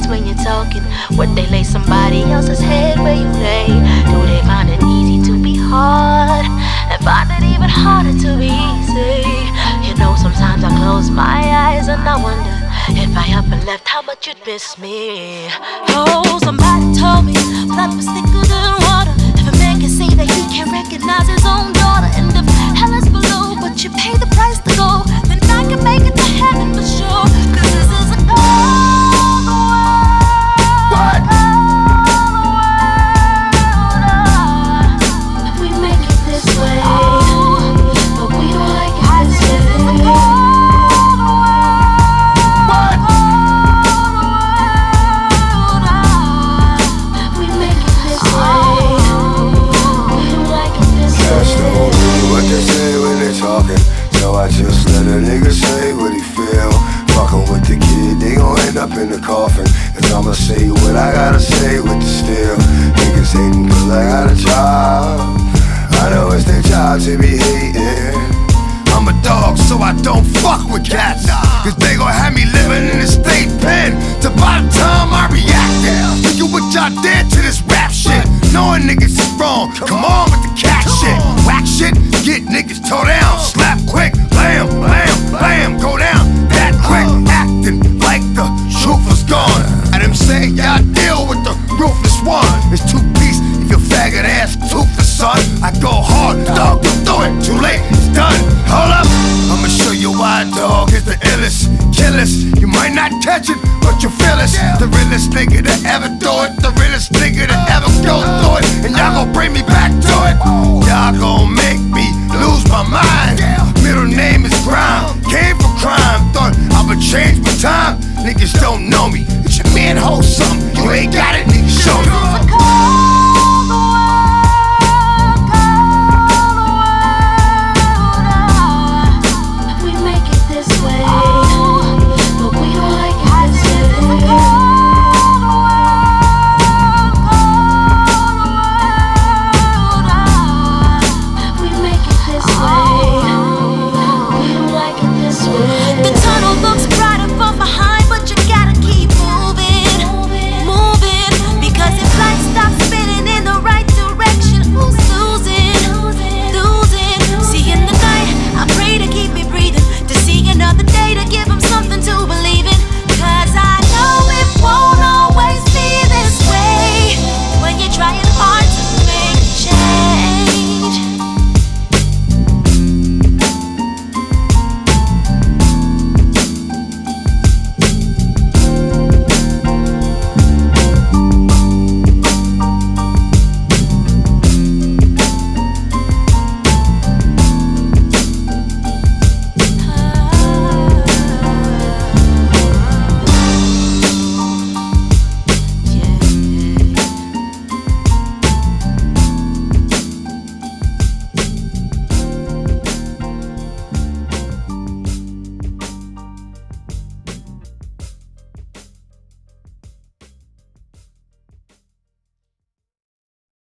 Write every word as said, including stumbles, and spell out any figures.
face when you're talking? Would they lay somebody else's head where you lay? Do they find it easy to be hard and find it even harder to be easy? You know, sometimes I close my eyes and I wonder if I up and left, how much you'd miss me. Oh, somebody told me blood was thicker than water. If a man can say that he can't recognize his own daughter, and if hell is below, but you pay the price to go, then I can make it to heaven for sure. Cause this is a cold world. What? We make it this way, but we don't like it this way. So I just let a nigga say what he feel. Fuckin' with the kid, they gon' end up in the coffin. Cause I'ma say what I gotta say with the steel. Niggas hatin' cause I got a job. I know it's their job to be hatin'. I'm a dog, so I don't fuck with cats. Cause they gon' have me living in a state pen. Till by the time I react, look at what y'all did to this rap shit. Knowing niggas is wrong, come on with the cat shit. Whack shit, get niggas tore down. Slap quick, blam, blam, blam, go down that quick. Acting like the truth was gone. I didn't say y'all deal with the ruthless one. It's two piece, if your faggot ass toothless son. I go hard, dog, don't do it, too late, it's done. Hold up, I'ma show you why dog is the illest. Killest, you might not catch it, but you feel it. The realest nigga to ever do it, the realest nigga to ever go through it. And y'all gon' bring me back to it. Y'all gon' make me lose my mind. Middle name is Grime, came from crime. Thought I would change my time. Niggas don't know me. It's your man, hold something. You ain't got it, nigga, show me.